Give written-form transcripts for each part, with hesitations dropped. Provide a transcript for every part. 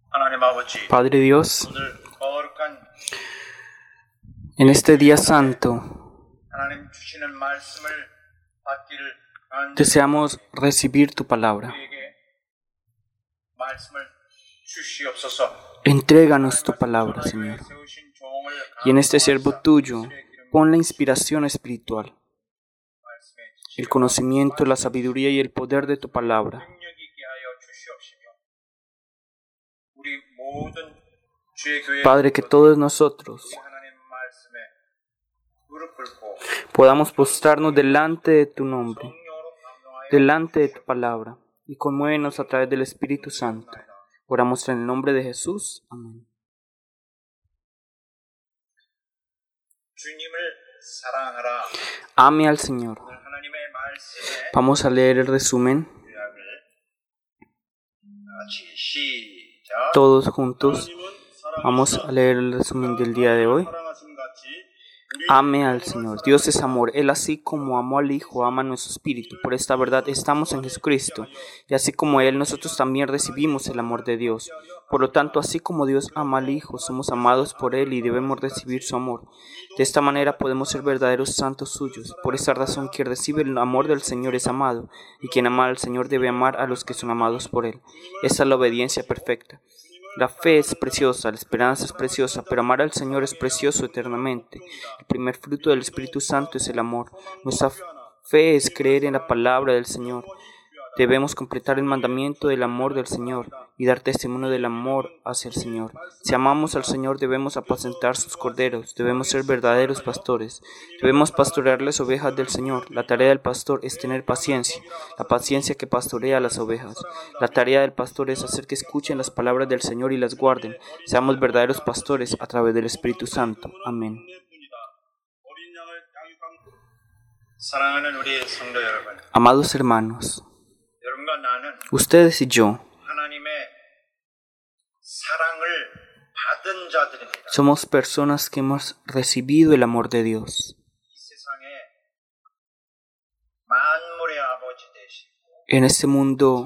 Padre Dios, en este día santo deseamos recibir tu palabra. Entréganos tu palabra, Señor. Y en este siervo tuyo, pon la inspiración espiritual, el conocimiento, la sabiduría y el poder de tu palabra. Padre, que todos nosotros podamos postrarnos delante de tu nombre, delante de tu palabra, y conmuévenos a través del Espíritu Santo. Oramos en el nombre de Jesús. Amén. Ame al Señor. Vamos a leer el resumen. Todos juntos vamos a leer el resumen del día de hoy. Ame al Señor. Dios es amor. Él, así como amó al Hijo, ama a nuestro espíritu. Por esta verdad estamos en Jesucristo. Y así como Él, nosotros también recibimos el amor de Dios. Por lo tanto, así como Dios ama al Hijo, somos amados por Él y debemos recibir su amor. De esta manera podemos ser verdaderos santos suyos. Por esta razón, quien recibe el amor del Señor es amado, y quien ama al Señor debe amar a los que son amados por Él. Esta es la obediencia perfecta. La fe es preciosa, la esperanza es preciosa, pero amar al Señor es precioso eternamente. El primer fruto del Espíritu Santo es el amor. Nuestra fe es creer en la palabra del Señor. Debemos completar el mandamiento del amor del Señor y dar testimonio del amor hacia el Señor. Si amamos al Señor, debemos apacentar sus corderos, debemos ser verdaderos pastores, debemos pastorear las ovejas del Señor. La tarea del pastor es tener paciencia, la paciencia que pastorea las ovejas. La tarea del pastor es hacer que escuchen las palabras del Señor y las guarden. Seamos verdaderos pastores a través del Espíritu Santo. Amén. Amados hermanos, ustedes y yo somos personas que hemos recibido el amor de Dios. En este mundo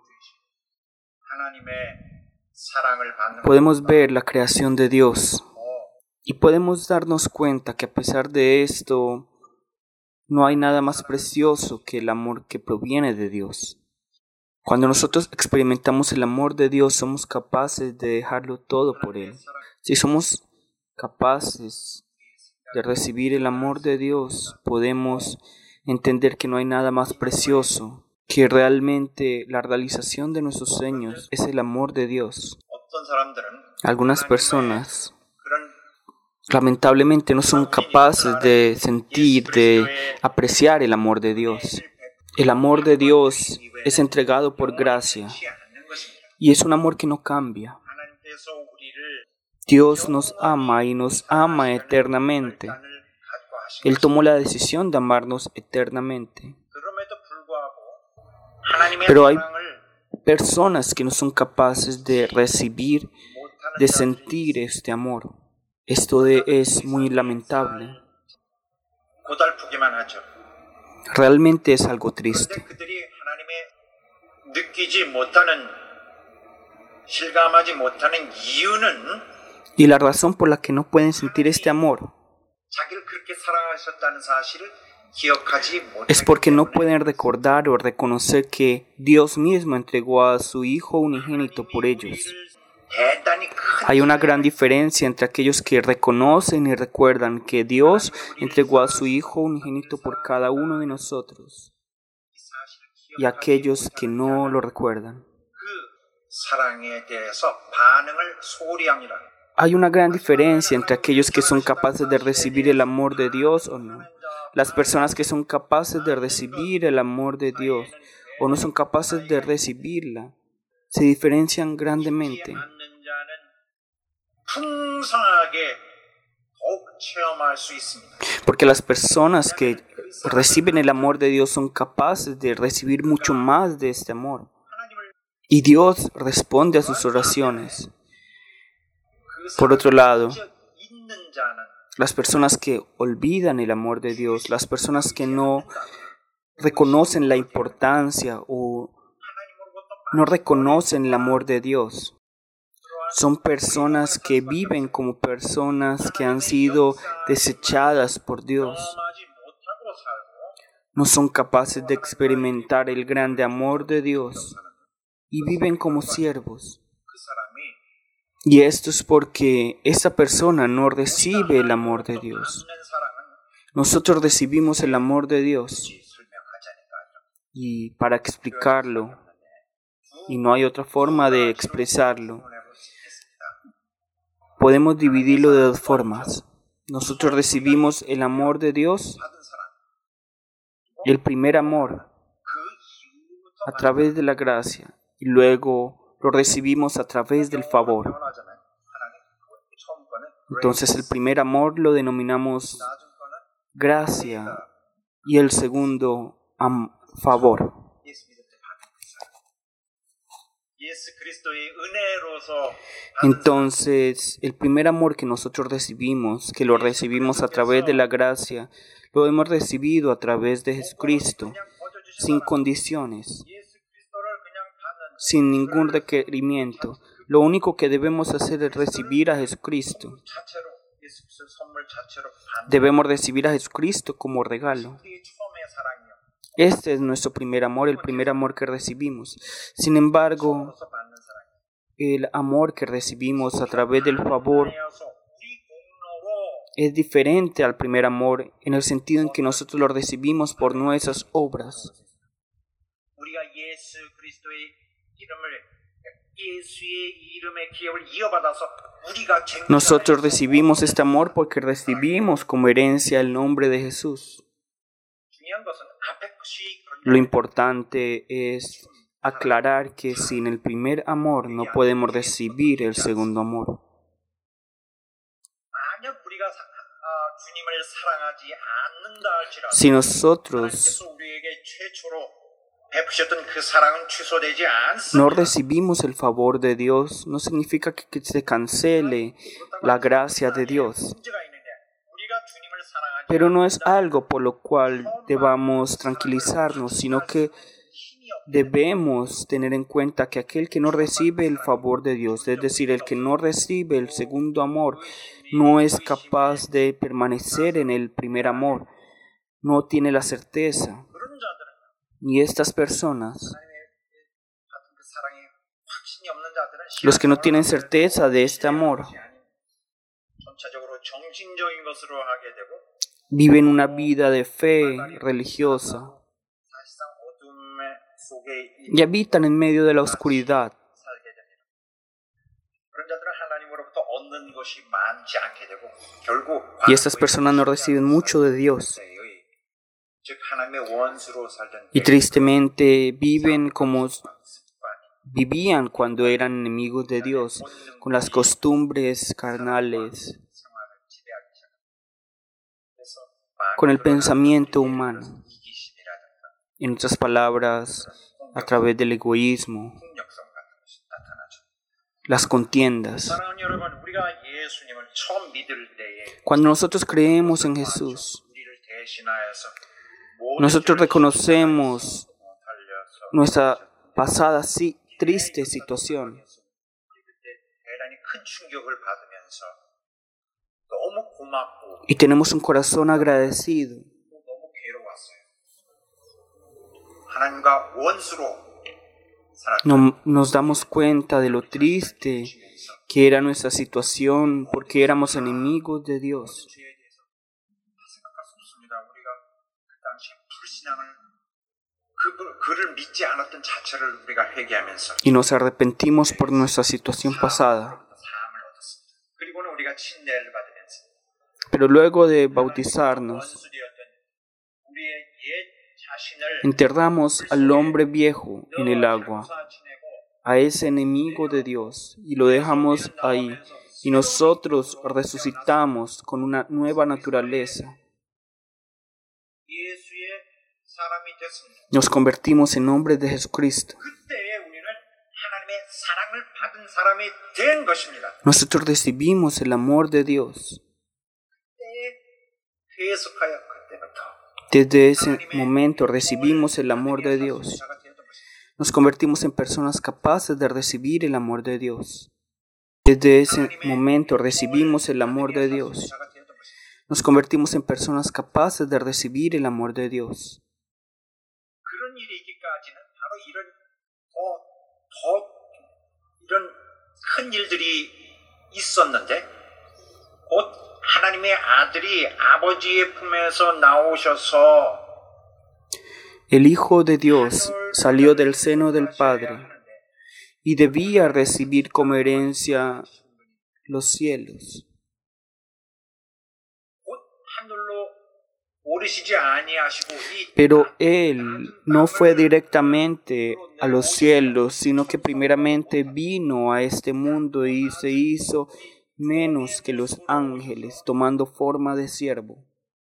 podemos ver la creación de Dios y podemos darnos cuenta que a pesar de esto no hay nada más precioso que el amor que proviene de Dios. Cuando nosotros experimentamos el amor de Dios, somos capaces de dejarlo todo por Él. Si somos capaces de recibir el amor de Dios, podemos entender que no hay nada más precioso, que realmente la realización de nuestros sueños es el amor de Dios. Algunas personas lamentablemente no son capaces de sentir, de apreciar el amor de Dios. El amor de Dios es entregado por gracia y es un amor que no cambia. Dios nos ama y nos ama eternamente. Él tomó la decisión de amarnos eternamente. Pero hay personas que no son capaces de recibir, de sentir este amor. Esto es muy lamentable. Realmente es algo triste. Y la razón por la que no pueden sentir este amor es porque no pueden recordar o reconocer que Dios mismo entregó a su Hijo unigénito por ellos. Hay una gran diferencia entre aquellos que reconocen y recuerdan que Dios entregó a su Hijo unigénito por cada uno de nosotros y aquellos que no lo recuerdan. Hay una gran diferencia entre aquellos que son capaces de recibir el amor de Dios o no. Las personas que son capaces de recibir el amor de Dios o no son capaces de recibirla se diferencian grandemente. Porque las personas que reciben el amor de Dios son capaces de recibir mucho más de este amor. Y Dios responde a sus oraciones. Por otro lado, las personas que olvidan el amor de Dios, las personas que no reconocen la importancia o no reconocen el amor de Dios, Son personas que viven como personas que han sido desechadas por Dios. No son capaces de experimentar el grande amor de Dios y viven como siervos. Y esto es porque esa persona no recibe el amor de Dios. Nosotros recibimos el amor de Dios. Y para explicarlo, y no hay otra forma de expresarlo, podemos dividirlo de dos formas. Nosotros recibimos el amor de Dios, el primer amor, a través de la gracia, y luego lo recibimos a través del favor. Entonces el primer amor lo denominamos gracia y el segundo favor. Entonces, el primer amor que nosotros recibimos, que lo recibimos a través de la gracia, lo hemos recibido a través de Jesucristo, sin condiciones, sin ningún requerimiento. Lo único que debemos hacer es recibir a Jesucristo. Debemos recibir a Jesucristo como regalo. Este es nuestro primer amor, el primer amor que recibimos. Sin embargo, el amor que recibimos a través del favor es diferente al primer amor en el sentido en que nosotros lo recibimos por nuestras obras. Nosotros recibimos este amor porque recibimos como herencia el nombre de Jesús. Lo importante es aclarar que sin el primer amor no podemos recibir el segundo amor. Si nosotros no recibimos el favor de Dios, no significa que se cancele la gracia de Dios. Pero no es algo por lo cual debamos tranquilizarnos, sino que debemos tener en cuenta que aquel que no recibe el favor de Dios, es decir, el que no recibe el segundo amor, no es capaz de permanecer en el primer amor, no tiene la certeza. Y estas personas, los que no tienen certeza de este amor, viven una vida de fe religiosa y habitan en medio de la oscuridad. Y estas personas no reciben mucho de Dios. Y tristemente viven como vivían cuando eran enemigos de Dios, con las costumbres carnales, con el pensamiento humano. En otras palabras, a través del egoísmo, las contiendas. Cuando nosotros creemos en Jesús, nosotros reconocemos nuestra pasada triste situación. Y tenemos un corazón agradecido. Nos damos cuenta de lo triste que era nuestra situación porque éramos enemigos de Dios. Y nos arrepentimos por nuestra situación pasada. Pero luego de bautizarnos, enterramos al hombre viejo en el agua, a ese enemigo de Dios, y lo dejamos ahí. Y nosotros resucitamos con una nueva naturaleza. Nos convertimos en hombres de Jesucristo. Nosotros recibimos el amor de Dios. Desde ese momento recibimos el amor de Dios. Nos convertimos en personas capaces de recibir el amor de Dios. Desde ese momento recibimos el amor de Dios. Nos convertimos en personas capaces de recibir el amor de Dios. El Hijo de Dios salió del seno del Padre y debía recibir como herencia los cielos. Pero Él no fue directamente a los cielos, sino que primeramente vino a este mundo y se hizo menos que los ángeles, tomando forma de siervo.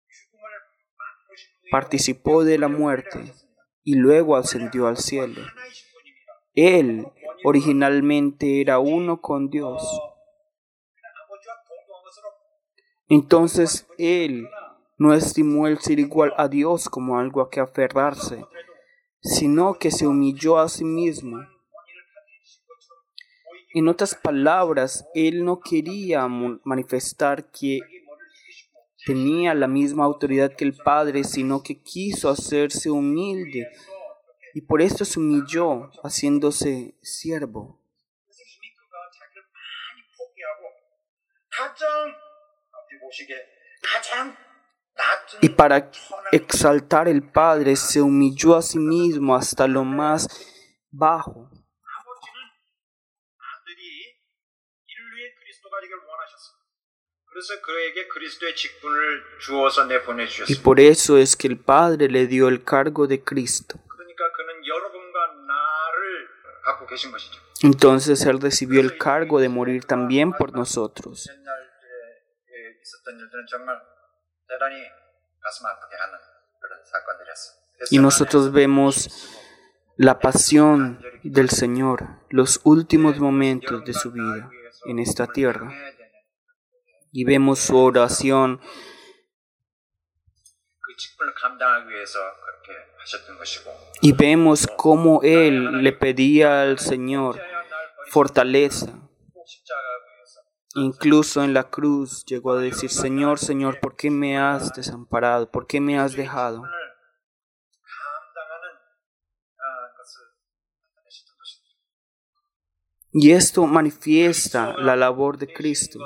Participó de la muerte y luego ascendió al cielo. Él originalmente era uno con Dios. Entonces Él no estimó el ser igual a Dios como algo a que aferrarse, sino que se humilló a sí mismo. En otras palabras, Él no quería manifestar que tenía la misma autoridad que el Padre, sino que quiso hacerse humilde y por esto se humilló, haciéndose siervo. Y para exaltar el Padre se humilló a sí mismo hasta lo más bajo. Y por eso es que el Padre le dio el cargo de Cristo. Entonces Él recibió el cargo de morir también por nosotros. Y nosotros vemos la pasión del Señor, los últimos momentos de su vida en esta tierra. Y vemos su oración. Y vemos cómo Él le pedía al Señor fortaleza. Incluso en la cruz llegó a decir: Señor, Señor, ¿por qué me has desamparado? ¿Por qué me has dejado? Y esto manifiesta la labor de Cristo.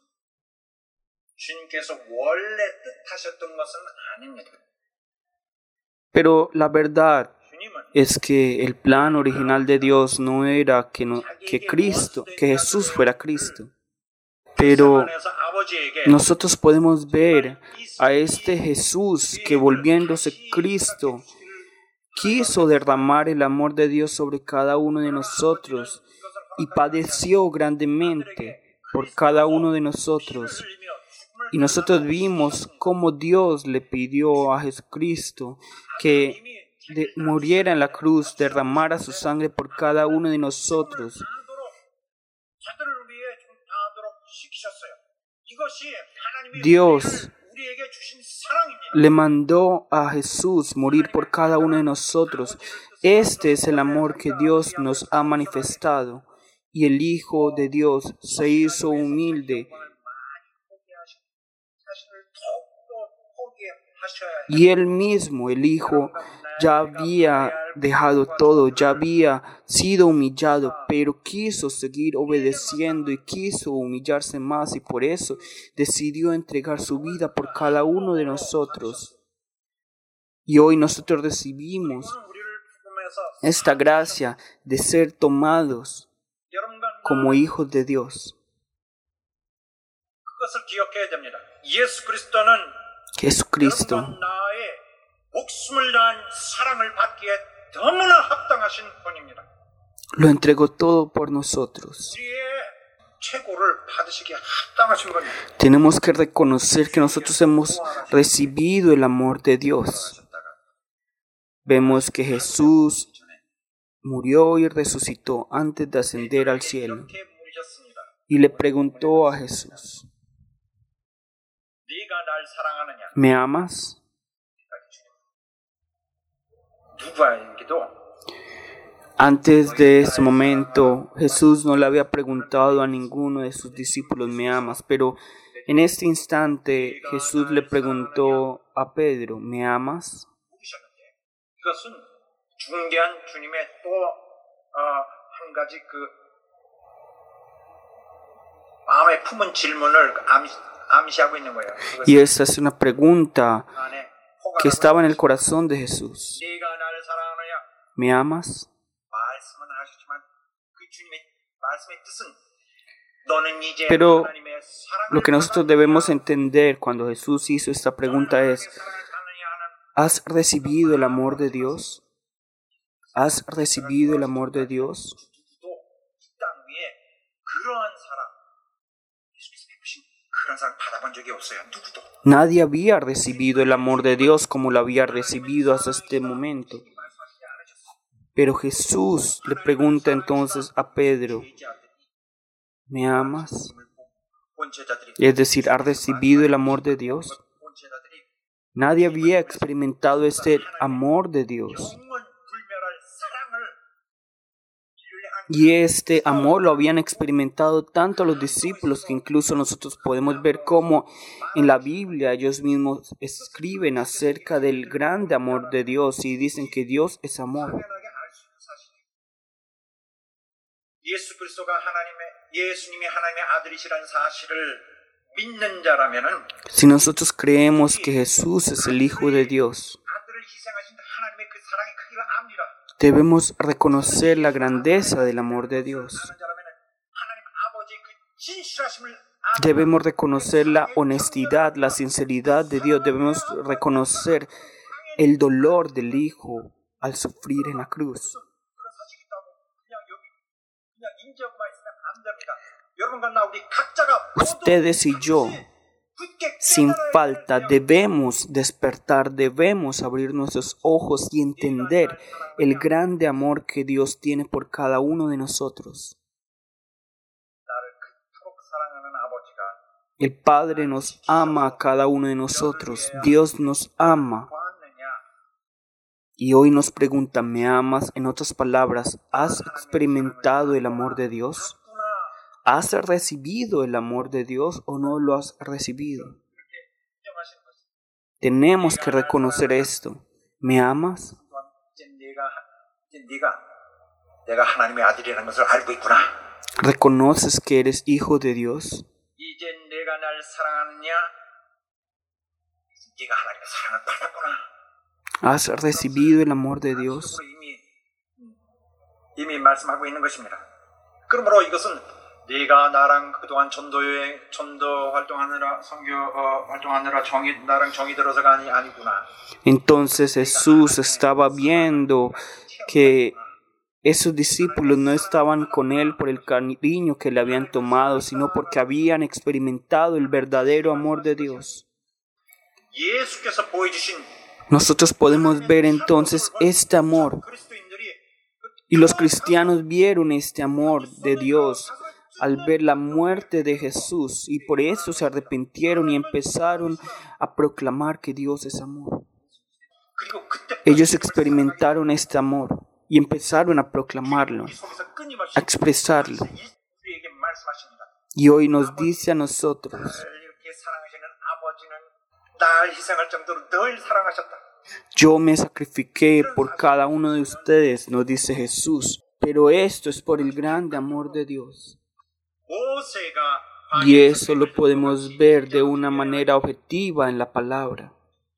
Pero la verdad es que el plan original de Dios no era que Jesús fuera Cristo. Pero nosotros podemos ver a este Jesús que, volviéndose Cristo, quiso derramar el amor de Dios sobre cada uno de nosotros y padeció grandemente por cada uno de nosotros. Y nosotros vimos cómo Dios le pidió a Jesucristo que muriera en la cruz, derramara su sangre por cada uno de nosotros. Dios le mandó a Jesús morir por cada uno de nosotros. Este es el amor que Dios nos ha manifestado. Y el Hijo de Dios se hizo humilde. Y Él mismo, el Hijo, ya había dejado todo, ya había sido humillado, pero quiso seguir obedeciendo y quiso humillarse más, y por eso decidió entregar su vida por cada uno de nosotros. Y hoy nosotros recibimos esta gracia de ser tomados como hijos de Dios. Jesucristo lo entregó todo por nosotros. Tenemos que reconocer que nosotros hemos recibido el amor de Dios. Vemos que Jesús murió y resucitó antes de ascender al cielo. Y le preguntó a Jesús: ¿me amas? Antes de ese momento, Jesús no le había preguntado a ninguno de sus discípulos, ¿me amas? Pero en este instante, Jesús le preguntó a Pedro, ¿me amas? 이것은 중대한 주님의 또 한 가지 마음에 품은 질문을 암시하고 있는 거예요. Y esta es una pregunta que estaba en el corazón de Jesús. 네가 나를 사랑하느냐? ¿Me amas? 말씀은 하셨지만 그 주님의 말씀의 뜻은 너는 이제 Pero 하나님의 사랑을 lo que nosotros debemos entender cuando Jesús hizo esta pregunta es, ¿has recibido el amor de Dios? ¿Has recibido el amor de Dios? 땅 위에 그러한 사랑 예수께서 베푸신 그런 사랑 받아본 적이 없어요. 누구도. Nadie había recibido el amor de Dios como lo había recibido hasta este momento. Pero Jesús le pregunta entonces a Pedro, ¿me amas? Es decir, ¿has recibido el amor de Dios? Nadie había experimentado este amor de Dios. Y este amor lo habían experimentado tanto los discípulos que incluso nosotros podemos ver cómo en la Biblia ellos mismos escriben acerca del grande amor de Dios y dicen que Dios es amor. 예수님이 하나님의 아들이시라는 사실을 믿는 자라면은 Si nosotros creemos que Jesús es el Hijo de Dios, 아들을 희생하신 하나님의 그 사랑의 크기를 압니다. debemos reconocer la grandeza del amor de Dios. 하나님 아버지의 그 진실하심을 Debemos reconocer la honestidad, la sinceridad de Dios. Debemos reconocer el dolor del Hijo al sufrir en la cruz. 그런 사실이 있다고 그냥 인지하고만 있으면 안 됩니다. 여러분과 나 우리 각자가 Ustedes y yo, sin falta, debemos despertar, debemos abrir nuestros ojos y entender el grande amor que Dios tiene por cada uno de nosotros. El Padre nos ama a cada uno de nosotros. Dios nos ama. Y hoy nos pregunta, ¿me amas? En otras palabras, ¿has experimentado el amor de Dios? ¿Has recibido el amor de Dios o no lo has recibido? Tenemos que reconocer esto. ¿Me amas? 내가 하나님의 아들이라는 것을 알고 있구나. ¿Reconoces que eres hijo de Dios? 이제 내가 날 사랑하느냐? 네가 하나님의 사랑을 받았구나. ¿Has recibido el amor de Dios? 이미 말씀하고 있는 것입니다. 그러므로 이것은 네가 나랑 그동안 전도 활동하느라 선교 활동하느라 나랑 정이 들어서가 아니구나. Entonces Jesús estaba viendo que esos discípulos no estaban con él por el cariño que le habían tomado, sino porque habían experimentado el verdadero amor de Dios. 예수께서 보여주신 Nosotros podemos ver entonces este amor. Y los cristianos vieron este amor de Dios al ver la muerte de Jesús y por eso se arrepintieron y empezaron a proclamar que Dios es amor. Ellos experimentaron este amor y empezaron a proclamarlo, a expresarlo. Y hoy nos dice a nosotros, yo me sacrifiqué por cada uno de ustedes, nos dice Jesús, pero esto es por el grande amor de Dios. Y eso lo podemos ver de una manera objetiva en la palabra.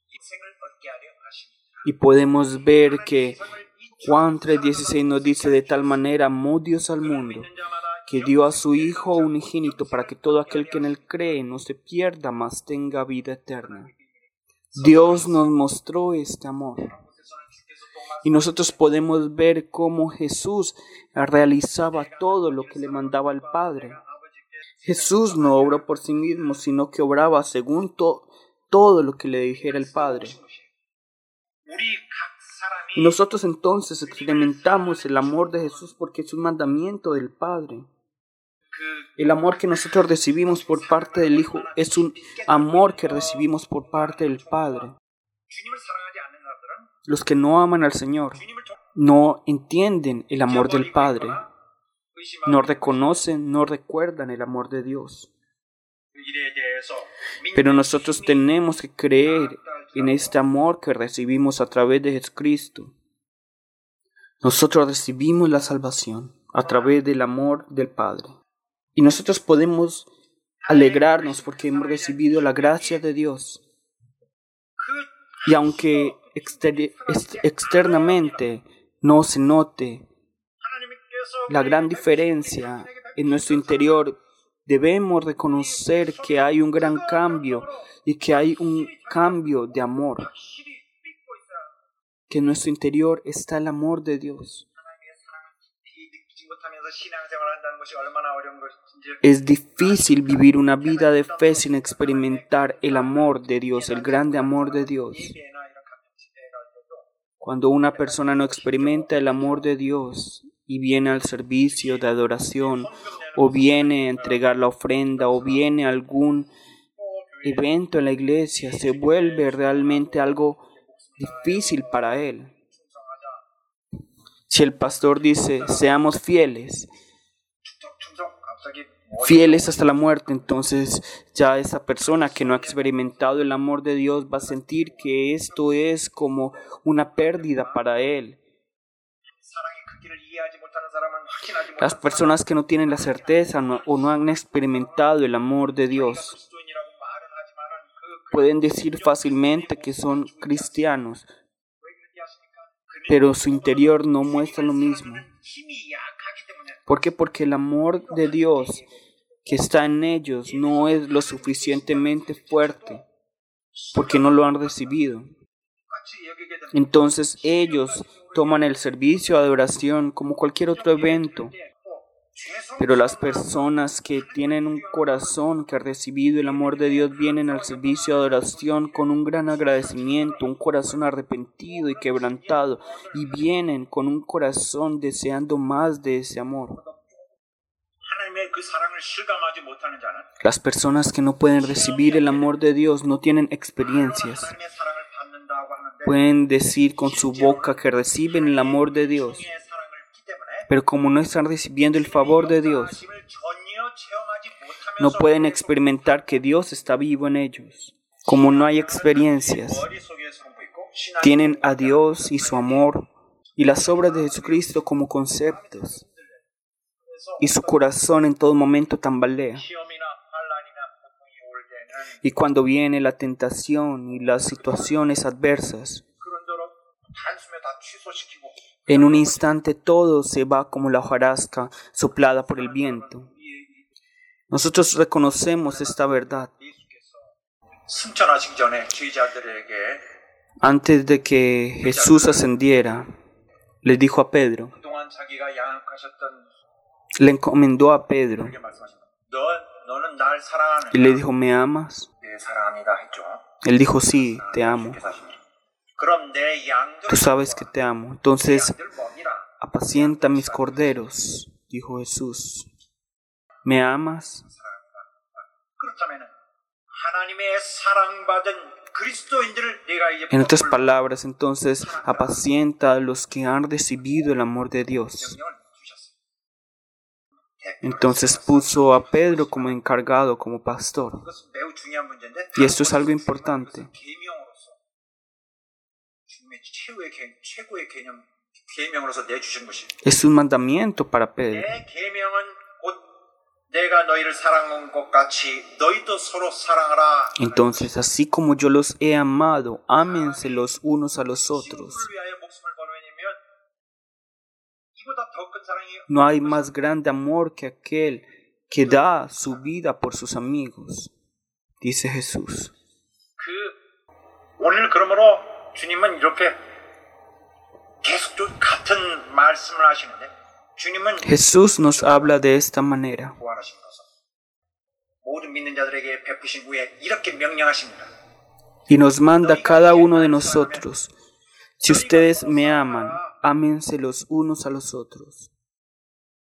Y podemos ver que Juan 3:16 nos dice, de tal manera amó Dios al mundo, que dio a su Hijo unigénito para que todo aquel que en él cree no se pierda, mas tenga vida eterna. Dios nos mostró este amor. Y nosotros podemos ver cómo Jesús realizaba todo lo que le mandaba el Padre. Jesús no obró por sí mismo, sino que obraba según todo lo que le dijera el Padre. Y nosotros entonces experimentamos el amor de Jesús porque es un mandamiento del Padre. El amor que nosotros recibimos por parte del Hijo es un amor que recibimos por parte del Padre. Los que no aman al Señor no entienden el amor del Padre, no reconocen, no recuerdan el amor de Dios. Pero nosotros tenemos que creer en este amor que recibimos a través de Jesucristo. Nosotros recibimos la salvación a través del amor del Padre. Y nosotros podemos alegrarnos porque hemos recibido la gracia de Dios. Y aunque externamente no se note la gran diferencia en nuestro interior, debemos reconocer que hay un gran cambio y que hay un cambio de amor. Que en nuestro interior está el amor de Dios. Es difícil vivir una vida de fe sin experimentar el amor de Dios, el grande amor de Dios. Cuando una persona no experimenta el amor de Dios y viene al servicio de adoración, o viene a entregar la ofrenda, o viene a algún evento en la iglesia, se vuelve realmente algo difícil para él. Si el pastor dice, seamos fieles hasta la muerte, entonces ya esa persona que no ha experimentado el amor de Dios va a sentir que esto es como una pérdida para él. Las personas que no tienen la certeza o no han experimentado el amor de Dios pueden decir fácilmente que son cristianos, pero su interior no muestra lo mismo. ¿Por qué? Porque el amor de Dios que está en ellos no es lo suficientemente fuerte, porque no lo han recibido. Entonces ellos toman el servicio de adoración como cualquier otro evento. Pero las personas que tienen un corazón que ha recibido el amor de Dios vienen al servicio de adoración con un gran agradecimiento, un corazón arrepentido y quebrantado, y vienen con un corazón deseando más de ese amor. Las personas que no pueden recibir el amor de Dios no tienen experiencias. Pueden decir con su boca que reciben el amor de Dios, pero como no están recibiendo el favor de Dios, no pueden experimentar que Dios está vivo en ellos. Como no hay experiencias, tienen a Dios y su amor y las obras de Jesucristo como conceptos, y su corazón en todo momento tambalea. Y cuando viene la tentación y las situaciones adversas, en un instante todo se va como la hojarasca soplada por el viento. Nosotros reconocemos esta verdad. Antes de que Jesús ascendiera, le dijo a Pedro, le encomendó a Pedro y le dijo, ¿me amas? Él dijo, sí, te amo. Tú sabes que te amo. Entonces, apacienta mis corderos, dijo Jesús. ¿Me amas? En otras palabras, entonces, apacienta a los que han recibido el amor de Dios. Entonces puso a Pedro como encargado, como pastor. Y esto es algo importante. Es un mandamiento para Pedro. Entonces, así como yo los he amado, ámense los unos a los otros. No hay más grande amor que aquel que da su vida por sus amigos, dice Jesús. Jesús nos habla de esta manera. Y nos manda a cada uno de nosotros, si ustedes me aman, ámense los unos a los otros.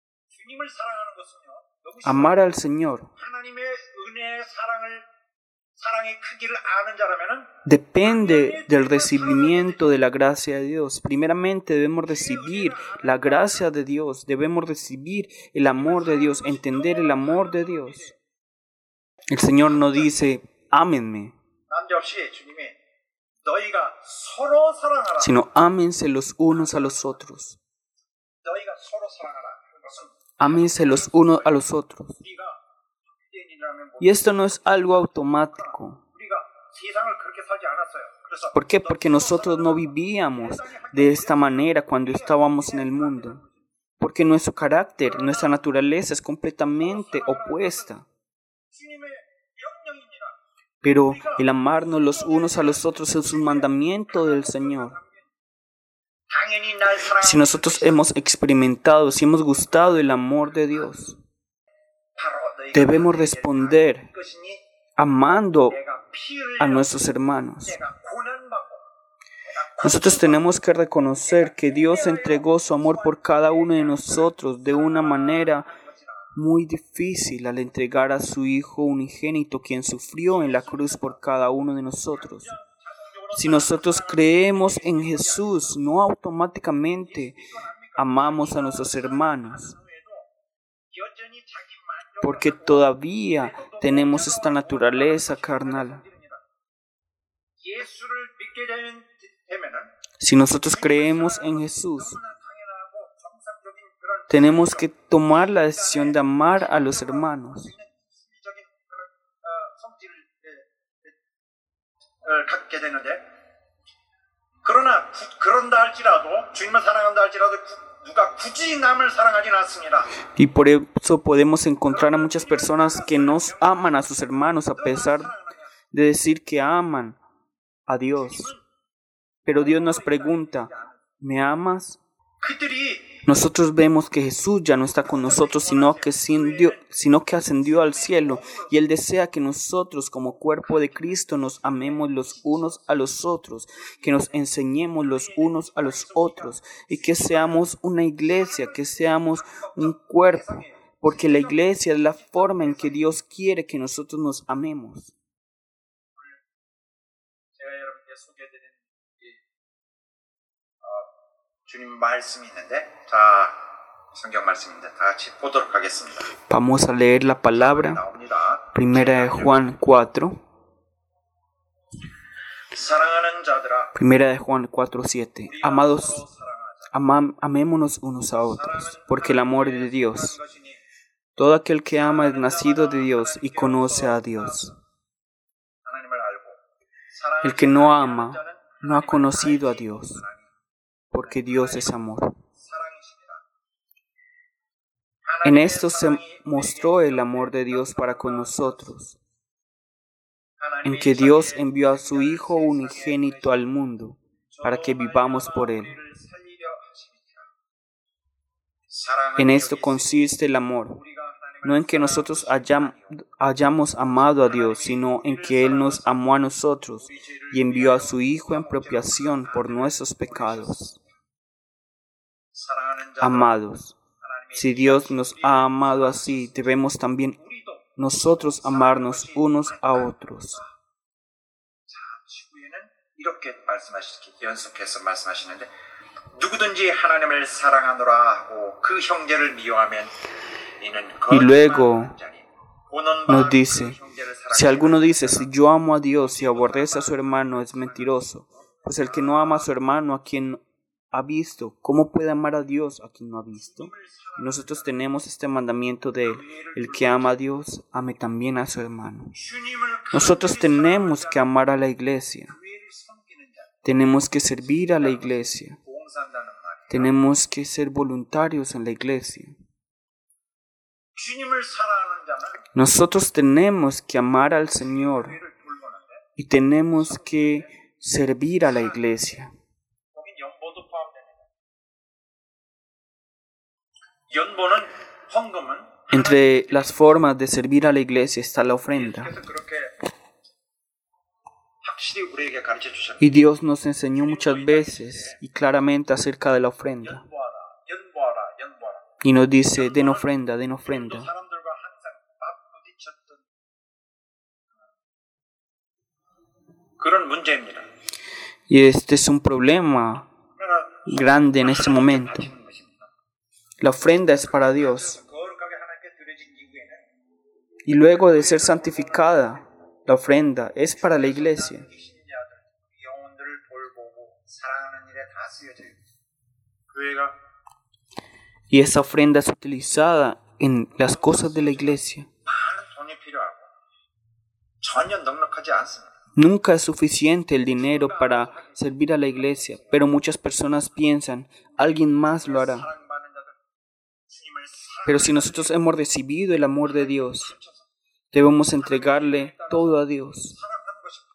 Amar al Señor 사랑의 크기를 아는 자라면은 depende del recibimiento de la gracia de Dios. Primeramente debemos recibir la gracia de Dios, debemos recibir el amor de Dios, entender el amor de Dios. El Señor no dice, ámenme, 난데없이 주님이 너희가 서로 사랑하라. sino ámense los unos a los otros. 너희가 서로 사랑하라. 그것은 Ámense los unos a los otros. 우리가 유대인이라면 Y esto no es algo automático. 우리가 세상을 그렇게 살지 않았어요. 그래서 ¿Por qué? Porque nosotros no vivíamos de esta manera cuando estábamos en el mundo. Porque nuestro carácter, nuestra naturaleza es completamente opuesta. 주님의 명령입니다. Pero el amarnos los unos a los otros es un mandamiento del Señor. 당연히 날 사랑하는 Si nosotros hemos experimentado, si hemos gustado el amor de Dios, 바로 너희가 debemos responder 것이니 amando 내가 피를 a nuestros hermanos. 내가 고난받고 Nosotros tenemos que reconocer que Dios entregó su amor por cada uno de nosotros de una manera muy difícil al entregar a su Hijo unigénito, quien sufrió en la cruz por cada uno de nosotros. Si nosotros creemos en Jesús, no automáticamente amamos a nuestros hermanos, 여전히 자기 만족 porque todavía tenemos esta naturaleza carnal. 예수를 믿게 되면은 Si nosotros creemos en Jesús, 당연하고 정상적인 그런 tenemos que tomar la decisión de amar a los hermanos. 심리적인 그런 성질을 갖게 되는데 그러나 그런다 할지라도 주님을 사랑한다 할지라도 누가 굳이 남을 사랑하진 않습니다. Y por eso podemos encontrar a muchas personas que no aman a sus hermanos a pesar de decir que aman a Dios. Pero Dios nos pregunta, ¿me amas? 그들이 Nosotros vemos que Jesús ya no está con nosotros, sino que ascendió al cielo. Y Él desea que nosotros, como cuerpo de Cristo, nos amemos los unos a los otros, que nos enseñemos los unos a los otros, y que seamos una iglesia, que seamos un cuerpo, porque la iglesia es la forma en que Dios quiere que nosotros nos amemos. 제가 여러분께 소개해드린 주님 말씀이 있는데 자 성경 말씀인데 다 같이 보도록 하겠습니다. Vamos a leer la palabra, 나옵니다. Primera de Juan 4, 사랑하는 자들아 Primera de Juan 4:7. 우리가 Amados, 서로 사랑하자. amémonos unos a otros, porque el amor es de Dios. 사랑하는 것이니 Todo aquel que ama es nacido de Dios y conoce a Dios. 하나님을 알고 El que no ama no ha conocido a Dios, porque Dios es amor. En esto se mostró el amor de Dios para con nosotros, en que Dios envió a su Hijo unigénito al mundo para que vivamos por Él. En esto consiste el amor, no en que nosotros hayamos amado a Dios, sino en que Él nos amó a nosotros y envió a su Hijo en propiciación por nuestros pecados. Amados, si Dios nos ha amado así, debemos también nosotros amarnos unos a otros. 이렇게 연속해서 말씀하시는데 누구든지 하나님을 사랑하노라 하고 그 형제를 미워하면 이는 Y luego 거짓말하는 자니 고난받은 nos 그 dice, 형제를 si alguno dice, si yo amo a Dios y aborrece a su hermano, es mentiroso. Pues el que no ama a su hermano, a quien ha visto, ¿cómo puede amar a Dios a quien no ha visto? Y nosotros tenemos este mandamiento de Él, el que ama a Dios, ame también a su hermano. Nosotros tenemos que amar a la iglesia, tenemos que servir a la iglesia, 봉사한다는 말이에요. tenemos que ser voluntarios en la iglesia. 주님을 사랑하는 자는 Nosotros tenemos que amar al Señor 교회를 돌보는데 y tenemos que servir a la iglesia. 거긴 연보도 포함됩니다. 연보는 헌금은 Entre las formas de servir a la iglesia está la ofrenda. 그래서 그렇게 확실히 우리에게 가르쳐 주셨습니다. Y Dios nos enseñó muchas veces y claramente acerca de la ofrenda. 연보하라. Y nos dice, den ofrenda, den ofrenda. 사람들과 항상 맞부딪혔던 그런 문제입니다. Y este es un problema 그러나 grande en este momento. 바치는 것입니다. La ofrenda es para Dios. 거룩하게 하나님께 드려진 이후에는 Y luego de ser santificada, la ofrenda es para la iglesia. 신자들, 영혼들을 돌보고 사랑하는 일에 다 쓰여져요. 교회가 Y esa ofrenda es utilizada en las cosas de la iglesia. 많은 돈이 필요하고 전혀 넉넉하지 않습니다. Nunca es suficiente el dinero para servir a la iglesia, pero muchas personas piensan, alguien más lo hará. 사랑받는 자들, 주님을 Pero si nosotros hemos recibido el amor de Dios, debemos entregarle todo a Dios. 사랑하는 것입니다.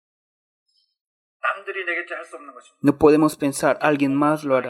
남들이 내게 할 수 없는 것입니다. No podemos pensar, alguien más lo hará.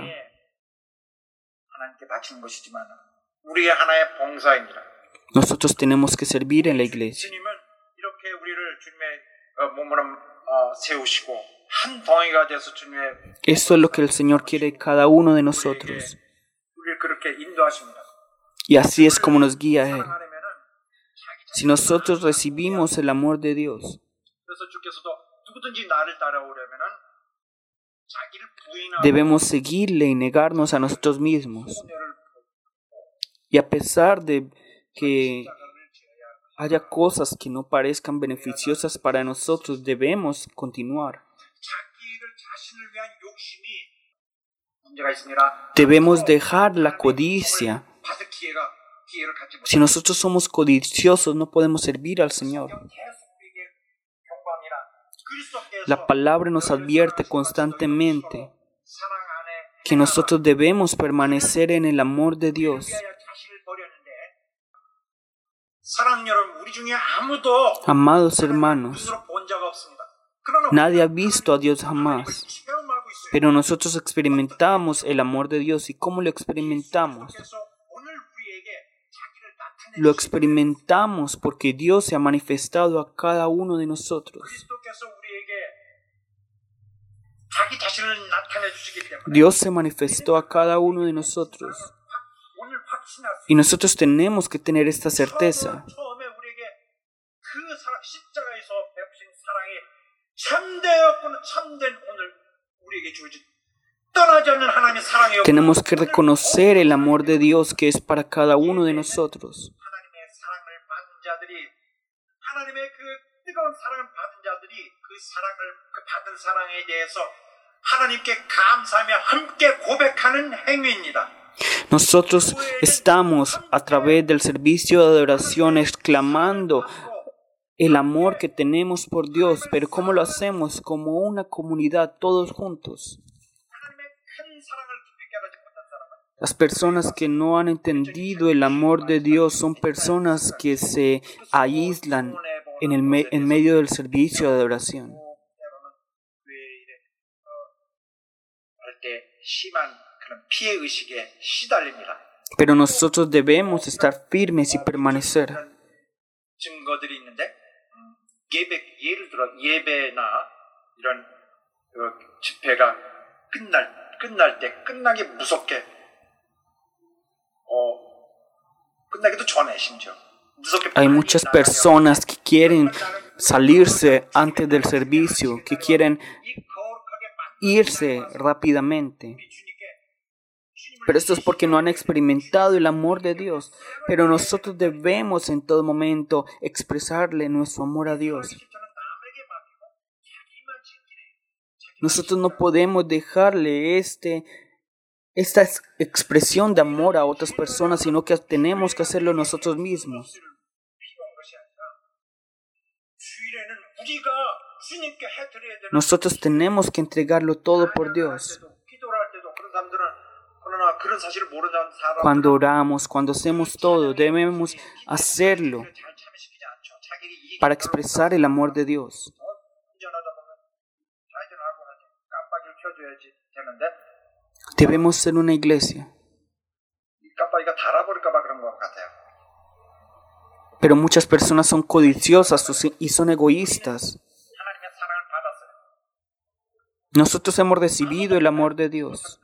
하나님께 바치는 것이지만 우리의 하나의 봉사입니다. Nosotros tenemos que servir en la iglesia. 주님은 이렇게 우리를 주님의 몸으로 세우시고 한 덩이가 돼서 주님의 Eso es lo que el Señor quiere de cada uno de nosotros. 우리를 그렇게 인도하십니다. Y así es como nos guía Él. 사랑하려면은 Si nosotros recibimos el amor de Dios, 그래서 주께서도 누구든지 나를 따라오려면은 자기를 부인하고 debemos seguirle y negarnos a nosotros mismos. 손해를 Y a pesar de que haya cosas que no parezcan beneficiosas para nosotros, debemos continuar. 자기를 자신을 위한 욕심이 문제가 있으니라. Debemos dejar la codicia. 받을 기회를 갖지 Si nosotros somos codiciosos, no podemos servir al Señor. La palabra nos advierte constantemente que nosotros debemos permanecer en el amor de Dios. Amados hermanos, nadie ha visto a Dios jamás, pero nosotros experimentamos el amor de Dios. ¿Y cómo lo experimentamos? Lo experimentamos porque Dios se ha manifestado a cada uno de nosotros. Dios se manifestó a cada uno de nosotros. Y nosotros tenemos que tener esta certeza. Tenemos que reconocer el amor de Dios que es para cada uno de nosotros. Nosotros estamos a través del servicio de adoración exclamando el amor que tenemos por Dios, pero ¿cómo lo hacemos? Como una comunidad, todos juntos. Las personas que no han entendido el amor de Dios son personas que se aíslan en medio del servicio de adoración. Pero nosotros debemos estar firmes y permanecer. 예를 들어 예배나 이런 집회가 끝날 때 끝나기 무섭게 끝나기도 전에 심지어 Hay muchas personas que quieren salirse antes del servicio, que quieren irse rápidamente. Pero esto es porque no han experimentado el amor de Dios. Pero nosotros debemos en todo momento expresarle nuestro amor a Dios. Nosotros no podemos dejarle esta expresión de amor a otras personas, sino que tenemos que hacerlo nosotros mismos. Nosotros tenemos que entregarlo todo por Dios. Cuando oramos, cuando hacemos todo, debemos hacerlo para expresar el amor de Dios. Debemos ser una iglesia. Pero muchas personas son codiciosas y son egoístas. Nosotros hemos recibido el amor de Dios.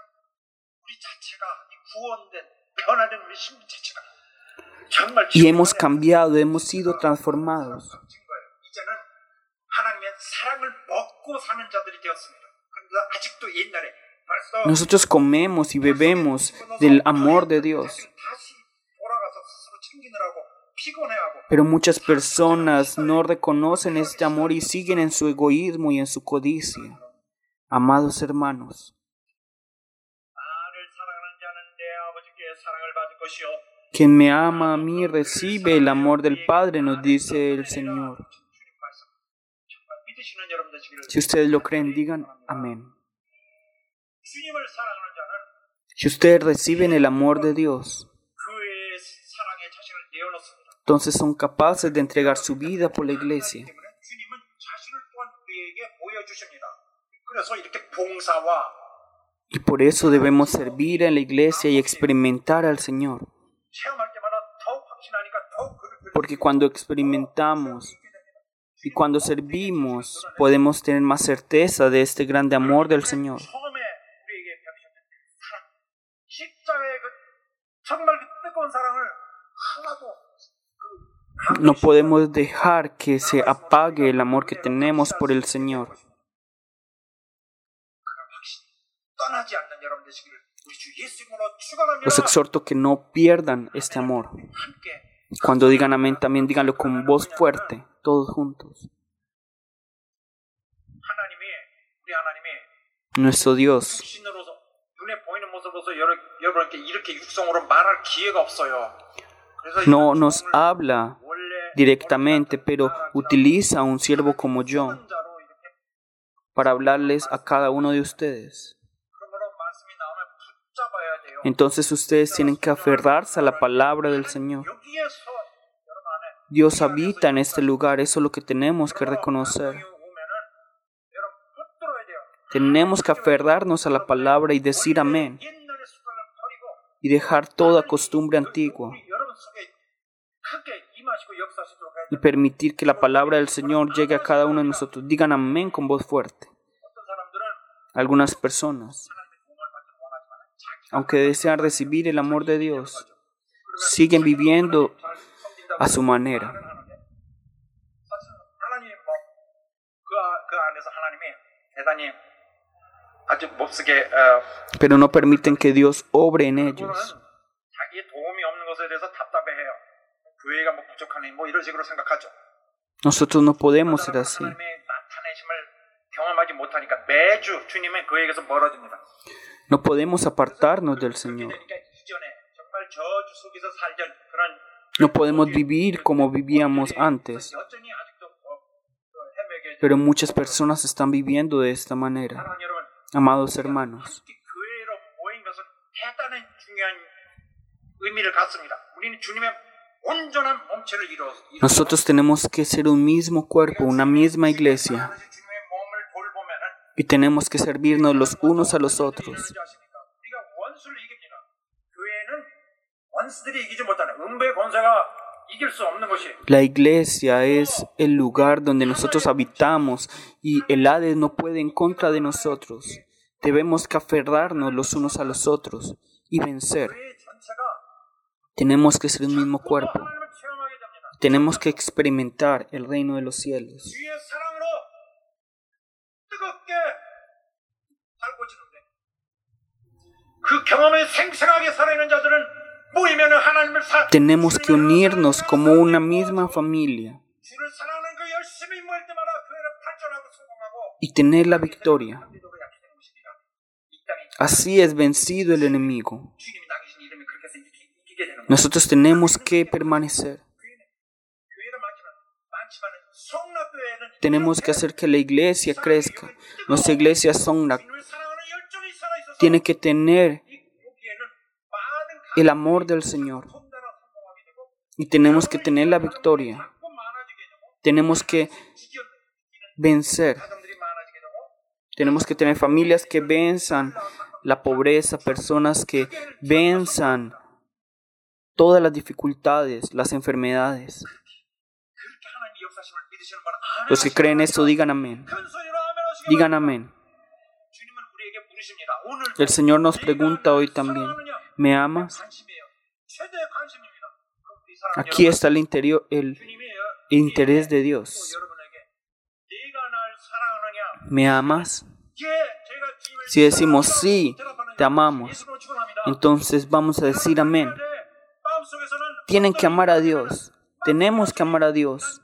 Y hemos cambiado, hemos sido transformados. 먹고 사는 자들이 되었습니다. 그런데 아직도 옛날에 벌써 Nosotros comemos y bebemos del amor de Dios. 다시 돌아가서 스스로 챙기느라고 피곤해하고 Pero muchas personas no reconocen este amor y siguen en su egoísmo y en su codicia. Amados hermanos, 나를 사랑하는 자는 내 아버지께 사랑을 받을 것이요. quien me ama a mí recibe el amor del Padre, nos dice el Señor. 주님 말씀 정말 믿으시는 여러분 되시기를. Si ustedes lo creen, digan amén. 주님을 사랑하는 자는 Si ustedes reciben el amor de Dios, 그의 사랑에 자신을 내어놓습니다. entonces son capaces de entregar su vida por la iglesia. 때문에 주님은 자신을 또한 우리에게 보여주십니다. 그래서 이렇게 봉사와 Y por eso debemos servir en la iglesia y experimentar al Señor. 체험할 때마다 더욱 확신하니까 더욱 그를 Porque cuando experimentamos y cuando servimos, podemos tener más certeza de este grande amor del Señor. 처음에 우리에게 베푸셨던 사랑, 십자가의 그 정말 그 뜨거운 사랑을 하나도 No podemos dejar que se apague el amor que tenemos por el Señor. 떠나지 않는 여러분 되시기를 우리 주 예수 이름으로 축원합니다. Los exhorto que no pierdan este amor. 함께 Cuando digan amén, también díganlo con voz fuerte, todos juntos. 하나님이 우리 하나님이 Nuestro Dios 신으로서 눈에 보이는 모습으로서 여러분께 이렇게 육성으로 말할 기회가 없어요. 그래서 no nos habla directamente, pero utiliza a un siervo como yo 자로 이렇게 para hablarles a cada uno de ustedes. 그러므로 말씀이 나오면 붙잡아야 돼요. Entonces ustedes tienen que aferrarse a la palabra del Señor. 여기에서 여러분 안에 Dios habita en este lugar, eso es lo que tenemos que reconocer. 오면은 여러분 붙들어야 돼요. Tenemos que aferrarnos a la palabra y decir amén 옛날의 습관을 버리고 y dejar toda costumbre antigua 우리 여러분 속에 크게 임하시고 역사하시도록 해야 y 돼요. permitir que la palabra del Señor llegue a cada uno de nosotros. Digan amén con voz fuerte. 어떤 사람들은 Algunas personas, 하나님의 도움을 받기 원하지만 자기 aunque desean recibir el amor de Dios, siguen viviendo a su manera. 사실 하나님 그 안에서 하나님이 대단히 아주 몹쓰게 Pero no permiten que Dios obre en ellos. 자기의 도움이 없는 것에 대해서 답답해해요. 교회가 뭐 부족하니 뭐 이런 식으로 생각하죠. Nosotros no podemos ser así. 하나님의 나타내심을 경험하지 못하니까 매주 주님은 그에게서 멀어집니다. No podemos apartarnos del Señor. 그러니까 이전에 정말 저주 속에서 살던 그런 No podemos vivir como vivíamos antes. 여전히 아직도 헤매게 Pero muchas personas están viviendo de esta manera. 사랑하는 여러분, Amados hermanos, 특히 교회로 모인 것은 대단히 중요한 의미를 갖습니다. 우리는 주님의 온전한 몸체를 이루어 nosotros tenemos que ser un mismo cuerpo, una misma iglesia, 주님의 몸을 돌보면은 y tenemos que servirnos los unos a los otros. 우리가 원수를 이깁니다. 교회는 원수들이 이기지 못하는 음부의 권세가 이길 수 없는 것이 La iglesia es el lugar donde nosotros habitamos y el Hades no puede en contra de nosotros. Debemos que aferrarnos los unos a los otros y vencer. 교회 전체가 Tenemos que ser un mismo cuerpo. 하나님을 체험하게 됩니다. Tenemos que experimentar el reino de los cielos. 주의 사랑으로 뜨겁게 달궈지는데 그 경험을 생생하게 살아있는 자들은 모이면 하나님을 Tenemos que unirnos como una misma familia 주를 사랑하는 그 열심히 모일 때마다 교회는 발전하고 성공하고 y tener la victoria. 믿음으로 약해지는 것입니다. 이 땅에 Así es vencido el enemigo. 주님이 남기신 이름이 그렇게 해서 이기게 되는 거예요. Nosotros tenemos que permanecer. 교회는 많지만 성락교회는 Tenemos que hacer que la iglesia crezca. Nuestra iglesia Songnak 주님을 사랑하는 열정이 살아있어서 tiene que tener 여기에는 많은 el amor del Señor 손달아 성공하게 되고 y tenemos que tener la victoria. 또 많아지게 되고 Tenemos que vencer. 가정들이 많아지게 되고 Tenemos que tener familias que venzan la pobreza, personas que venzan todas las dificultades, las enfermedades. 그렇게 하나님의 역사심을 믿으시는 분은 Los que creen esto digan amén. 큰 소리로 아멘하시기 Digan amén. 주님은 우리에게 물으십니다. 오늘 El Señor nos pregunta hoy también, ¿me amas? 관심이에요. 최대의 관심입니다. 그럼 우리 사랑하는 Aquí 여러분, está el 주님의 interés de Dios. 여러분에게 네가 날 사랑하느냐 ¿me amas? Si decimos sí, te amamos, entonces vamos a decir amén. Tienen que amar a Dios. Tenemos que amar a Dios.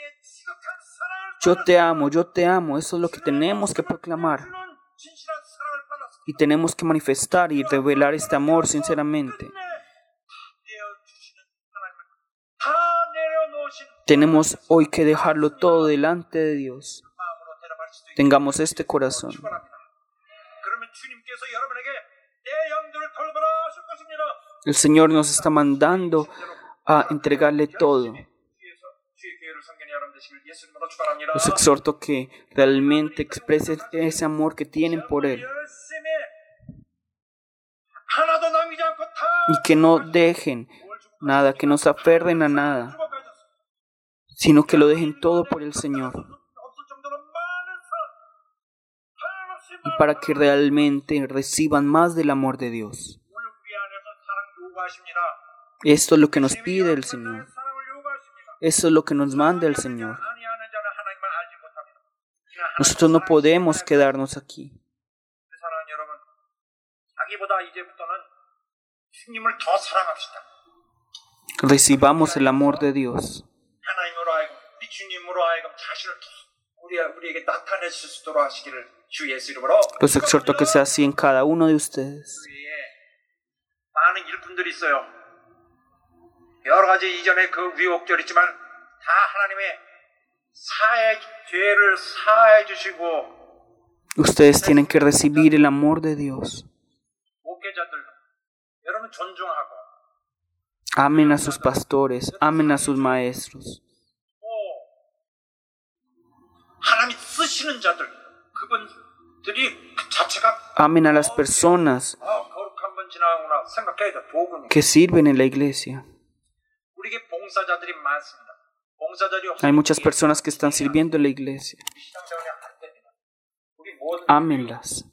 Yo te amo, eso es lo que tenemos que proclamar. Y tenemos que manifestar y revelar este amor sinceramente. Tenemos hoy que dejarlo todo delante de Dios. Tengamos este corazón. El Señor nos está mandando a entregarle todo. Los exhorto que realmente expresen ese amor que tienen por Él. Y que no dejen nada, que no se aferren a nada, sino que lo dejen todo por el Señor. Y para que realmente reciban más del amor de Dios. Esto es lo que nos pide el Señor. Eso es lo que nos manda el Señor. Nosotros no podemos quedarnos aquí. Recibamos el amor de Dios. Los exhorto que sea así en cada uno de ustedes. 여러 가지 이전에 그 위옥절 있지만 다 하나님의 죄를 사해 주시고 Ustedes tienen que recibir el amor de Dios. 목회자들 여러분 존중하고 amen a sus pastores, amen a sus maestros. 하나님이 쓰시는 자들 그분들이 자체가 amen a las personas 거룩한 분 지나구나 생각해야 돼. 도구니 que sirven en la iglesia. Hay muchas personas que están sirviendo en la iglesia. Ámenlas.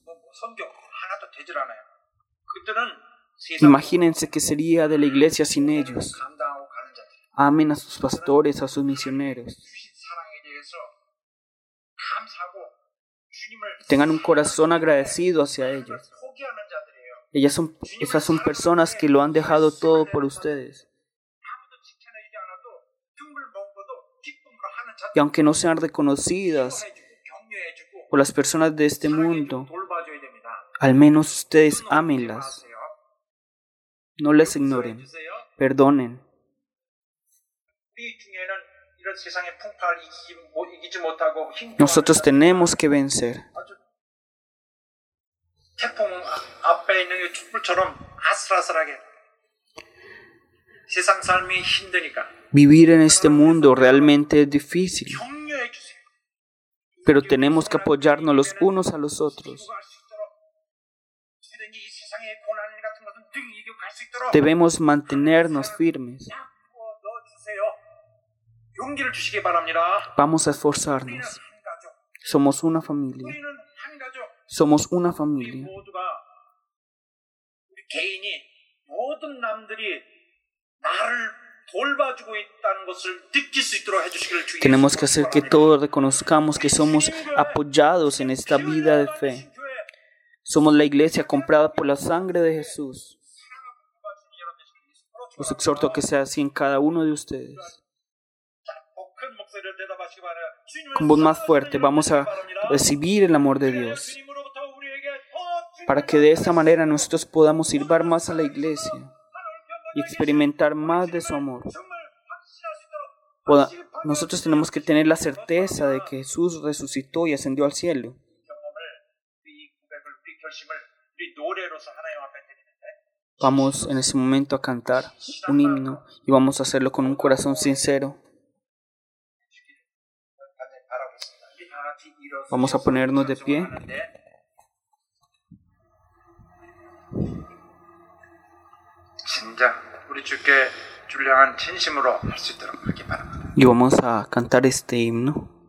Imagínense qué sería de la iglesia sin ellos. Amen a sus pastores, a sus misioneros. Tengan un corazón agradecido hacia ellos. Esas son personas que lo han dejado todo por ustedes. Y aunque no sean reconocidas por las personas de este mundo, al menos ustedes ámenlas. No les ignoren. Perdonen. Nosotros tenemos que vencer. Vivir en este mundo realmente es difícil, pero tenemos que apoyarnos los unos a los otros. Debemos mantenernos firmes. Vamos a esforzarnos. Somos una familia. Somos una familia. Tenemos que hacer que todos reconozcamos que somos apoyados en esta vida de fe. Somos la iglesia comprada por la sangre de Jesús. Os exhorto a que sea así en cada uno de ustedes. Con voz más fuerte vamos a recibir el amor de Dios, para que de esta manera nosotros podamos sirvar más a la iglesia y experimentar más de su amor. Nosotros tenemos que tener la certeza de que Jesús resucitó y ascendió al cielo. Vamos en ese momento a cantar un himno y vamos a hacerlo con un corazón sincero. Vamos a ponernos de pie. Y vamos a cantar este himno.